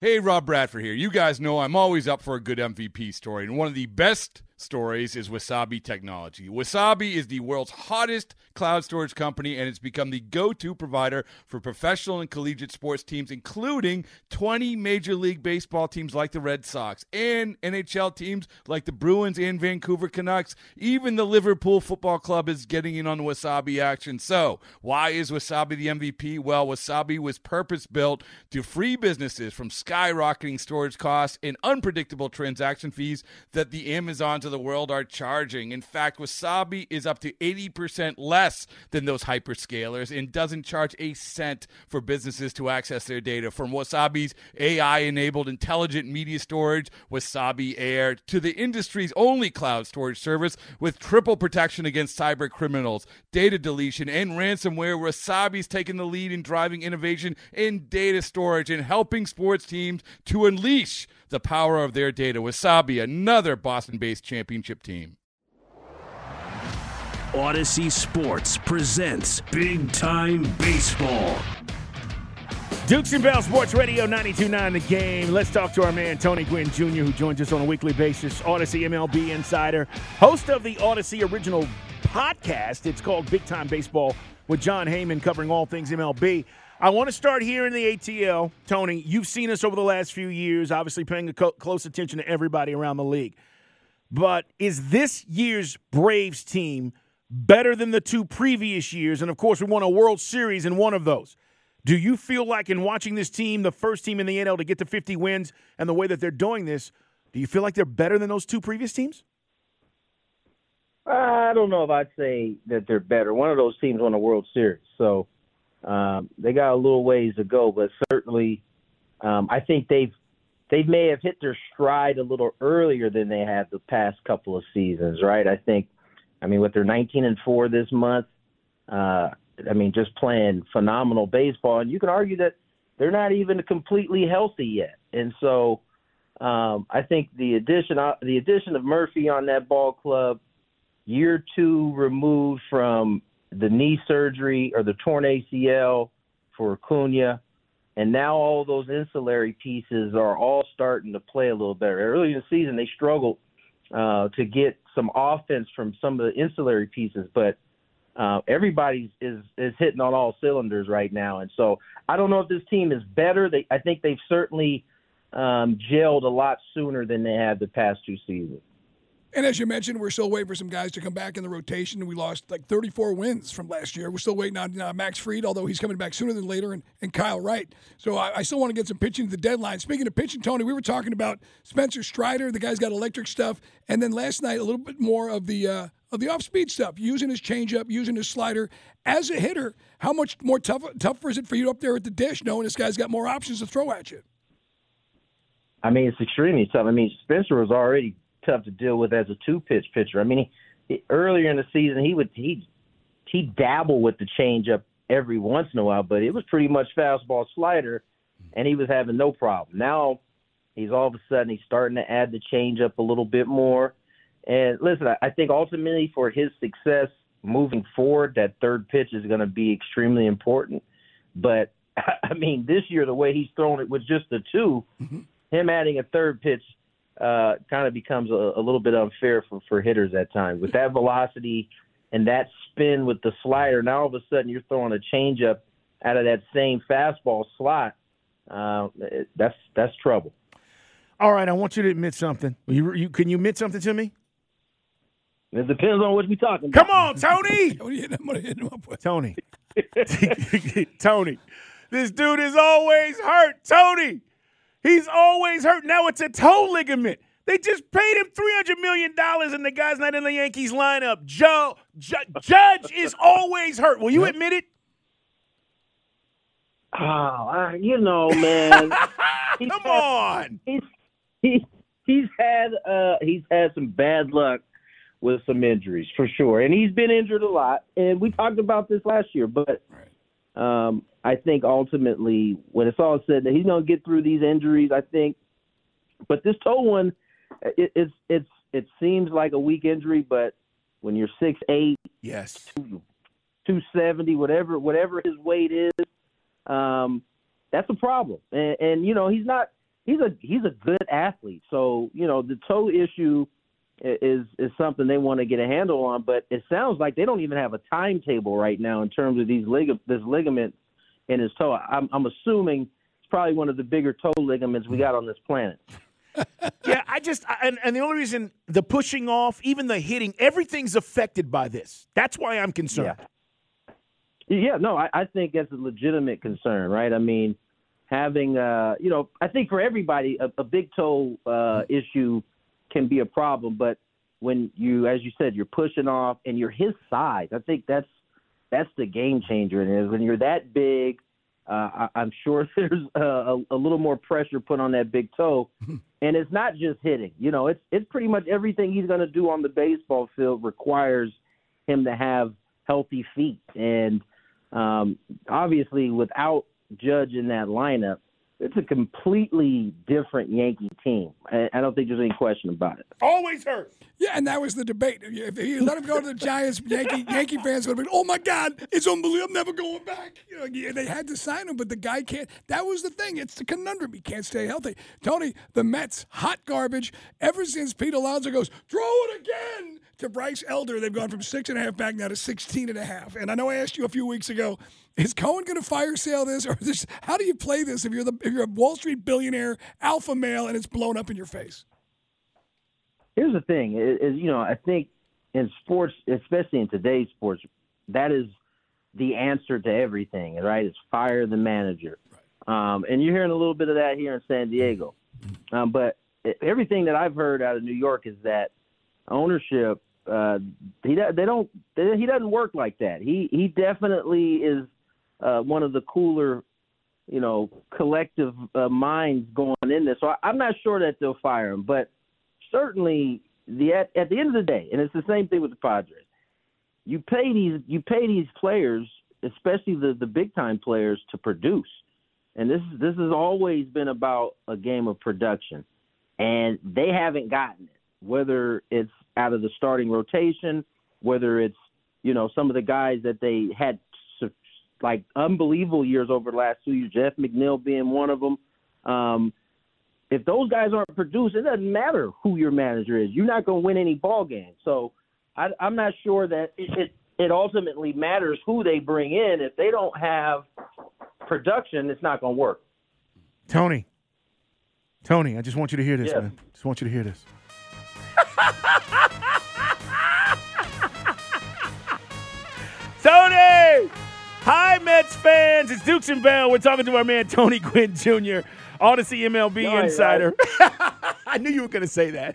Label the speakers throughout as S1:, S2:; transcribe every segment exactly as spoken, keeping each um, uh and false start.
S1: Hey, Rob Bradford here. You guys know I'm always up for a good M V P story, and one of the best stories is Wasabi Technology. Wasabi is the world's hottest cloud storage company, and it's become the go-to provider for professional and collegiate sports teams, including twenty Major League Baseball teams like the Red Sox and N H L teams like the Bruins and Vancouver Canucks. Even the Liverpool Football Club is getting in on the Wasabi action. So, why is Wasabi the M V P? Well, Wasabi was purpose-built to free businesses from skyrocketing storage costs and unpredictable transaction fees that the Amazons of the world are charging. In fact, Wasabi is up to eighty percent less than those hyperscalers and doesn't charge a cent for businesses to access their data. From Wasabi's A I-enabled intelligent media storage, Wasabi Air, to the industry's only cloud storage service with triple protection against cyber criminals, data deletion, and ransomware, Wasabi's taken the lead in driving innovation in data storage and helping sports teams to unleash the power of their data. Wasabi, another Boston-based championship team.
S2: Odyssey Sports presents Big Time Baseball.
S3: Dukes and Bell Sports Radio ninety-two point nine The Game. Let's talk to our man Tony Gwynn Junior, who joins us on a weekly basis. Odyssey M L B insider, host of the Odyssey original podcast. It's called Big Time Baseball with John Heyman, covering all things M L B. I want to start here in the A T L. Tony, you've seen us over the last few years, obviously paying a co- close attention to everybody around the league. But is this year's Braves team better than the two previous years? And, of course, we won a World Series in one of those. Do you feel like in watching this team, the first team in the N L to get to fifty wins, and the way that they're doing this, do you feel like they're better than those two previous teams?
S4: I don't know if I'd say that they're better. One of those teams won a World Series, so um, they got a little ways to go. But certainly, um, I think they've they may have hit their stride a little earlier than they have the past couple of seasons, right? I think, I mean, with their nineteen and four this month, uh, I mean, just playing phenomenal baseball, and you can argue that they're not even completely healthy yet. And so, um, I think the addition the addition of Murphy on that ball club, year two removed from the knee surgery or the torn A C L for Acuna, and now all those ancillary pieces are all starting to play a little better. Early in the season, they struggled uh, to get some offense from some of the ancillary pieces, but uh, everybody is is hitting on all cylinders right now. And so I don't know if this team is better. They, I think they've certainly um, gelled a lot sooner than they have the past two seasons.
S5: And as you mentioned, we're still waiting for some guys to come back in the rotation. We lost like thirty-four wins from last year. We're still waiting on uh, Max Fried, although he's coming back sooner than later, and, and Kyle Wright. So I, I still want to get some pitching to the deadline. Speaking of pitching, Tony, we were talking about Spencer Strider. The guy's got electric stuff. And then last night, a little bit more of the uh, of the off-speed stuff, using his changeup, using his slider. As a hitter, how much more tough, tougher is it for you up there at the dish, knowing this guy's got more options to throw at you?
S4: I mean, it's extremely tough. I mean, Spencer was already tough to deal with as a two-pitch pitcher. I mean, he, he, earlier in the season, he would he he dabble with the changeup every once in a while, but it was pretty much fastball slider, and he was having no problem. Now he's all of a sudden he's starting to add the changeup a little bit more. And listen, I, I think ultimately for his success moving forward, that third pitch is going to be extremely important. But I mean, this year the way he's thrown it with just the two, mm-hmm. him adding a third pitch uh, kind of becomes a, a little bit unfair for, for hitters at times. With that velocity and that spin with the slider, now all of a sudden you're throwing a changeup out of that same fastball slot. Uh, that's that's trouble.
S3: All right, I want you to admit something. You, you, can you admit something to me?
S4: It depends on what we're talking about.
S3: Come on, Tony.
S5: What are you hitting him up with?
S3: Tony. Tony. This dude is always hurt. Tony. He's always hurt. Now it's a toe ligament. They just paid him three hundred million dollars and the guy's not in the Yankees lineup. Joe, Ju- Judge is always hurt. Will you admit it?
S4: Oh, uh, you know, man.
S3: Come had, on.
S4: He's, he, he's had uh, he's had some bad luck with some injuries for sure, and he's been injured a lot. And we talked about this last year, but um, I think ultimately, when it's all said, that he's going to get through these injuries. I think, but this toe one, it, it's it's it seems like a weak injury, but when you're six eight,
S3: yes,
S4: two seventy, whatever whatever his weight is, um, that's a problem. And, and you know, he's not he's a he's a good athlete. So, you know, the toe issue is is something they want to get a handle on, but it sounds like they don't even have a timetable right now in terms of these lig- this ligament in his toe. I'm, I'm assuming it's probably one of the bigger toe ligaments we got on this planet.
S3: Yeah, I just and, and the only reason the pushing off, even the hitting, everything's affected by this. That's why I'm concerned.
S4: Yeah, yeah no, I, I think that's a legitimate concern, right? I mean, having, uh, you know, I think for everybody, a, a big toe uh, issue can be a problem. But when you, as you said, you're pushing off and you're his size, I think that's that's the game changer. And is when you're that big, uh, I, I'm sure there's a, a, a little more pressure put on that big toe. And it's not just hitting. You know, it's it's pretty much everything he's going to do on the baseball field requires him to have healthy feet. And um, obviously, without Judge in that lineup, it's a completely different Yankee team. I, I don't think there's any question about it.
S3: Always hurt.
S5: Yeah, and that was the debate. If he let him go to the Giants, Yankee Yankee fans would have been, oh, my God, it's unbelievable. I'm never going back. You know, yeah, they had to sign him, but the guy can't. That was the thing. It's the conundrum. He can't stay healthy. Tony, the Mets, hot garbage. Ever since Pete Alonso goes, throw it again to Bryce Elder, they've gone from six and a half back now to sixteen and a half. And I know I asked you a few weeks ago, is Cohen going to fire sale this, or this? How do you play this if you're the if you're a Wall Street billionaire alpha male and it's blown up in your face?
S4: Here's the thing: is, is you know, I think in sports, especially in today's sports, that is the answer to everything. Right? It's fire the manager, right. um, and you're hearing a little bit of that here in San Diego. Um, but everything that I've heard out of New York is that ownership. Uh, he they don't they, he doesn't work like that. He he definitely is uh, one of the cooler, you know, collective uh, minds going in this. So I, I'm not sure that they'll fire him, but certainly the at, at the end of the day, and it's the same thing with the Padres. You pay these you pay these players, especially the, the big time players, to produce, and this this has always been about a game of production, and they haven't gotten it. Whether it's out of the starting rotation, whether it's, you know, some of the guys that they had like unbelievable years over the last two years, Jeff McNeil being one of them. Um, if those guys aren't produced, it doesn't matter who your manager is. You're not going to win any ball games. So I, I'm not sure that it, it, it ultimately matters who they bring in. If they don't have production, it's not going to work.
S3: Tony, Tony, I just want you to hear this,
S4: yeah.
S3: man. Just want you to hear this. Tony! Hi, Mets fans. It's Dukes and Bell. We're talking to our man, Tony Gwynn Junior, Odyssey M L B
S4: no,
S3: Insider. I knew you were going to say that.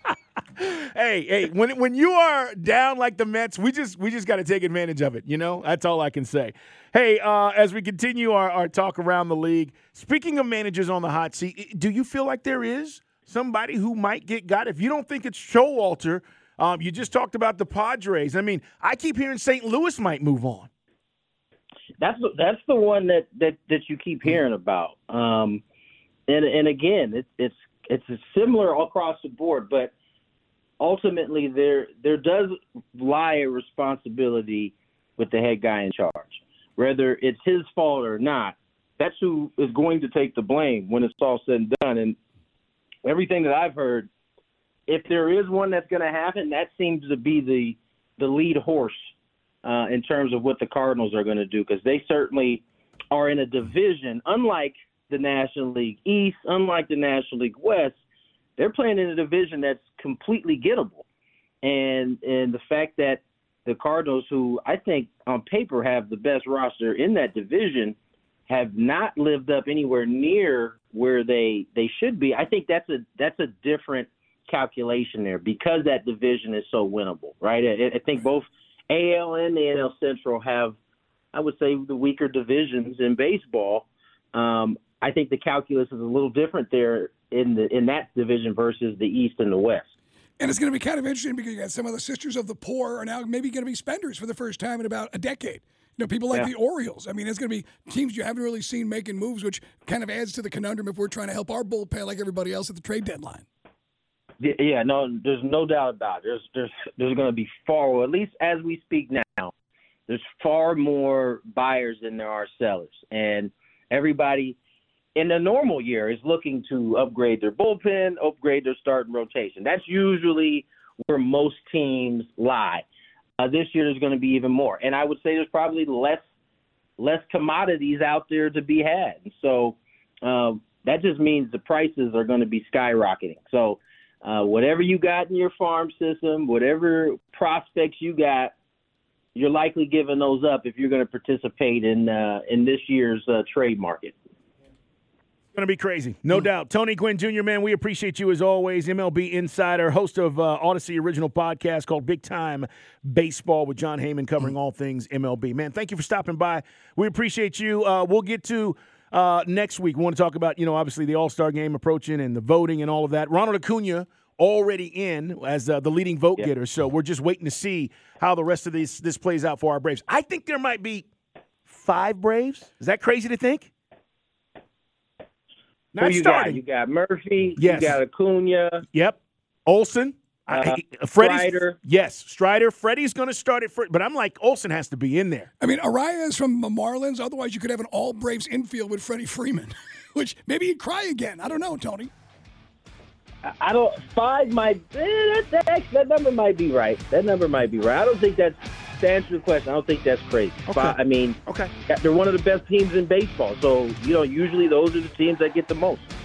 S3: hey, hey, when when you are down like the Mets, we just we just got to take advantage of it, you know? That's all I can say. Hey, uh, as we continue our, our talk around the league, speaking of managers on the hot seat, do you feel like there is somebody who might get got? If you don't think it's Showalter, um, you just talked about the Padres. I mean, I keep hearing Saint Louis might move on.
S4: That's the, that's the one that, that, that you keep hearing about. Um, and and again, it's it's it's similar across the board, but ultimately there there does lie a responsibility with the head guy in charge. Whether it's his fault or not, that's who is going to take the blame when it's all said and done. And everything that I've heard, if there is one that's going to happen, that seems to be the the lead horse uh, in terms of what the Cardinals are going to do, because they certainly are in a division, unlike the National League East, unlike the National League West, they're playing in a division that's completely gettable. And and the fact that the Cardinals, who I think on paper have the best roster in that division, have not lived up anywhere near where they, they should be, I think that's a that's a different calculation there, because that division is so winnable, right? I, I think both A L and the N L Central have, I would say, the weaker divisions in baseball. Um, I think the calculus is a little different there in the in that division versus the East and the West.
S5: And it's going to be kind of interesting because you got some of the Sisters of the Poor are now maybe going to be spenders for the first time in about a decade. You know, people like
S4: yeah.
S5: the Orioles. I mean, it's going to be teams you haven't really seen making moves, which kind of adds to the conundrum if we're trying to help our bullpen like everybody else at the trade deadline.
S4: Yeah, no, there's no doubt about it. There's there's there's going to be far, or at least as we speak now, there's far more buyers than there are sellers, and everybody in a normal year, is looking to upgrade their bullpen, upgrade their starting rotation. That's usually where most teams lie. Uh, this year, there's going to be even more. And I would say there's probably less less commodities out there to be had. So um, that just means the prices are going to be skyrocketing. So uh, whatever you got in your farm system, whatever prospects you got, you're likely giving those up if you're going to participate in uh, in this year's uh, trade market.
S3: Going to be crazy, no doubt. Tony Gwynn Junior, man, we appreciate you as always. M L B insider, host of uh, Odyssey original podcast called Big Time Baseball with John Heyman, covering all things M L B. Man, thank you for stopping by. We appreciate you. Uh, we'll get to uh, next week. We want to talk about, you know, obviously the All-Star game approaching and the voting and all of that. Ronald Acuna already in as uh, the leading vote
S4: yeah.
S3: getter, so we're just waiting to see how the rest of this this plays out for our Braves. I think there might be five Braves. Is that crazy to think? Not
S4: Who you
S3: starting.
S4: got? You got Murphy.
S3: Yes.
S4: You got Acuna.
S3: Yep. Olsen.
S4: Uh,
S3: I, Freddie's,
S4: Strider.
S3: Yes, Strider. Freddie's going to start it, for, but I'm like, Olsen has to be in there.
S5: I mean, Araya is from the Marlins. Otherwise, you could have an all-Braves infield with Freddie Freeman, which maybe he'd cry again. I don't know, Tony.
S4: I don't. Five might. Eh, that, that, that number might be right. That number might be right. I don't think that's. To answer the question, I don't think that's crazy.
S3: Okay.
S4: Five, I mean,
S3: Okay.
S4: they're one of the best teams in baseball. So you know, usually those are the teams that get the most.